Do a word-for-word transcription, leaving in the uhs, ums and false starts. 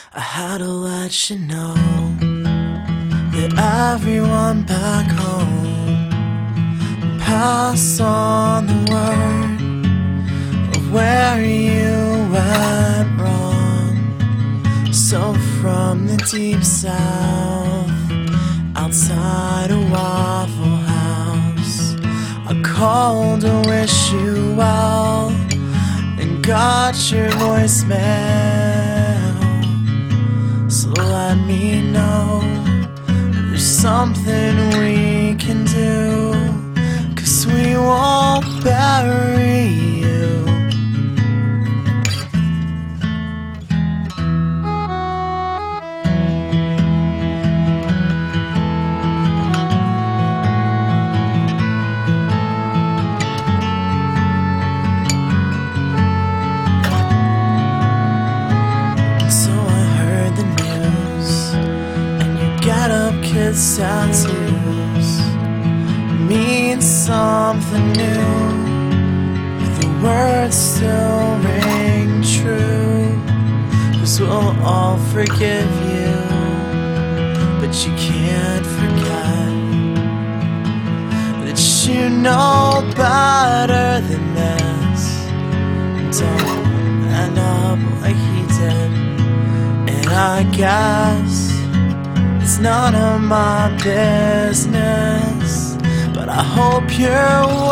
I had to let you know that everyone back home pass on the word of where you went wrong. So from the deep south, outside a Waffle House, I called to wish you well and got your voicemail. So let me know there's something we can do, 'cause we won't bury you. Kids' tattoos mean something new, but the words still ring true. 'Cause we'll all forgive you, but you can't forget that you know better than this. Don't end up like he did, and I guess it's none of my business, but I hope you're